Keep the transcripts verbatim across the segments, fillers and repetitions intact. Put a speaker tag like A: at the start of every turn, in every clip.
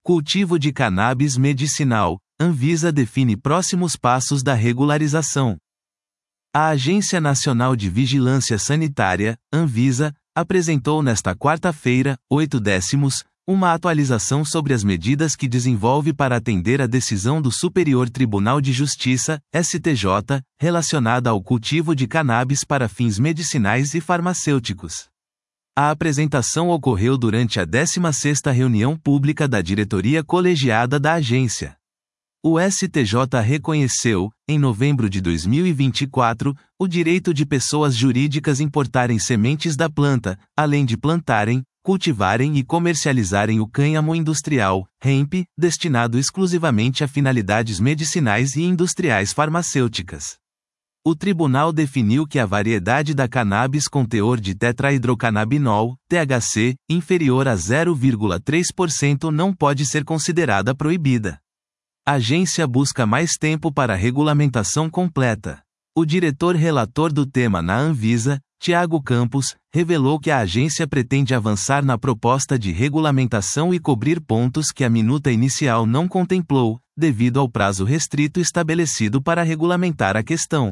A: Cultivo de cannabis medicinal. Anvisa define próximos passos da regularização. A Agência Nacional de Vigilância Sanitária, Anvisa, apresentou nesta quarta-feira, oito décimos, uma atualização sobre as medidas que desenvolve para atender a decisão do Superior Tribunal de Justiça, S T J, relacionada ao cultivo de cannabis para fins medicinais e farmacêuticos. A apresentação ocorreu durante a décima sexta reunião pública da diretoria colegiada da agência. O S T J reconheceu, em novembro de dois mil e vinte e quatro, o direito de pessoas jurídicas importarem sementes da planta, além de plantarem, cultivarem e comercializarem o cânhamo industrial, hemp, destinado exclusivamente a finalidades medicinais e industriais farmacêuticas. O tribunal definiu que a variedade da cannabis com teor de tetrahidrocannabinol, T H C, inferior a zero vírgula três por cento não pode ser considerada proibida. A agência busca mais tempo para a regulamentação completa. O diretor relator do tema na Anvisa, Tiago Campos, revelou que a agência pretende avançar na proposta de regulamentação e cobrir pontos que a minuta inicial não contemplou, devido ao prazo restrito estabelecido para regulamentar a questão.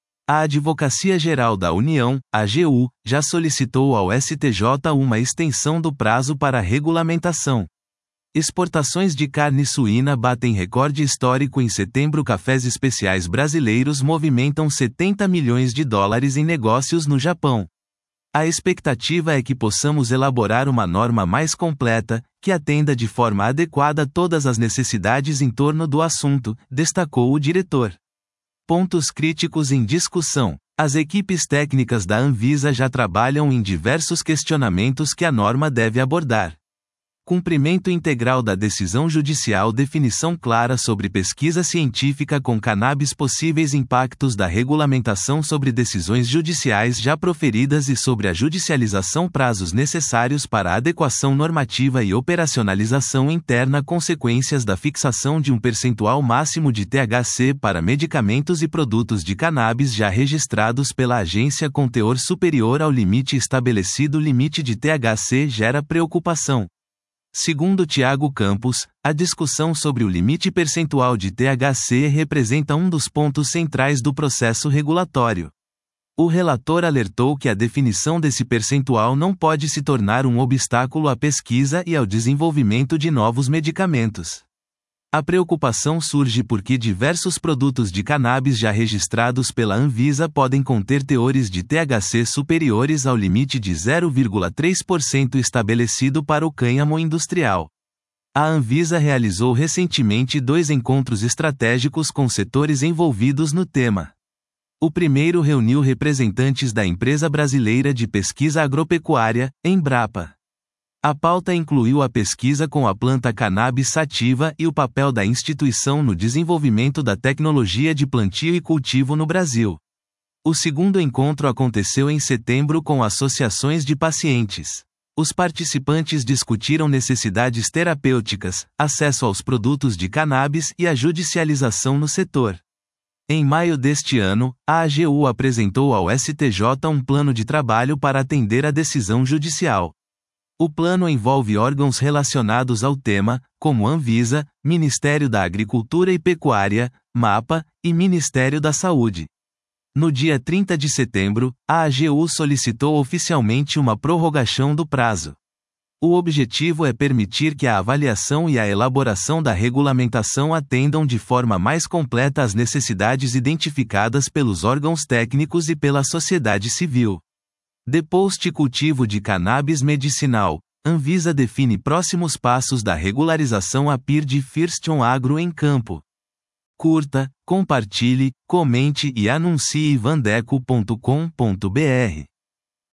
A: A Advocacia Geral da União, A G U, já solicitou ao S T J uma extensão do prazo para a regulamentação. Exportações de carne suína batem recorde histórico em setembro. Cafés especiais brasileiros movimentam setenta milhões de dólares em negócios no Japão. A expectativa é que possamos elaborar uma norma mais completa, que atenda de forma adequada todas as necessidades em torno do assunto, destacou o diretor. Pontos críticos em discussão. As equipes técnicas da Anvisa já trabalham em diversos questionamentos que a norma deve abordar. Cumprimento integral da decisão judicial. Definição clara sobre pesquisa científica com cannabis. Possíveis impactos da regulamentação sobre decisões judiciais já proferidas e sobre a judicialização. Prazos necessários para adequação normativa e operacionalização interna. Consequências da fixação de um percentual máximo de T H C para medicamentos e produtos de cannabis já registrados pela agência com teor superior ao limite estabelecido. O limite de T H C gera preocupação. Segundo Tiago Campos, a discussão sobre o limite percentual de T H C representa um dos pontos centrais do processo regulatório. O relator alertou que a definição desse percentual não pode se tornar um obstáculo à pesquisa e ao desenvolvimento de novos medicamentos. A preocupação surge porque diversos produtos de cannabis já registrados pela Anvisa podem conter teores de T H C superiores ao limite de zero vírgula três por cento estabelecido para o cânhamo industrial. A Anvisa realizou recentemente dois encontros estratégicos com setores envolvidos no tema. O primeiro reuniu representantes da Empresa Brasileira de Pesquisa Agropecuária, Embrapa. A pauta incluiu a pesquisa com a planta cannabis sativa e o papel da instituição no desenvolvimento da tecnologia de plantio e cultivo no Brasil. O segundo encontro aconteceu em setembro com associações de pacientes. Os participantes discutiram necessidades terapêuticas, acesso aos produtos de cannabis e a judicialização no setor. Em maio deste ano, a A G U apresentou ao S T J um plano de trabalho para atender a decisão judicial. O plano envolve órgãos relacionados ao tema, como Anvisa, Ministério da Agricultura e Pecuária, MAPA, e Ministério da Saúde. No dia trinta de setembro, a A G U solicitou oficialmente uma prorrogação do prazo. O objetivo é permitir que a avaliação e a elaboração da regulamentação atendam de forma mais completa às necessidades identificadas pelos órgãos técnicos e pela sociedade civil. Depois-de cultivo de cannabis medicinal, Anvisa define próximos passos da regularização a partir de Firston Agro em campo. Curta, compartilhe, comente e anuncie vandeco ponto com ponto br.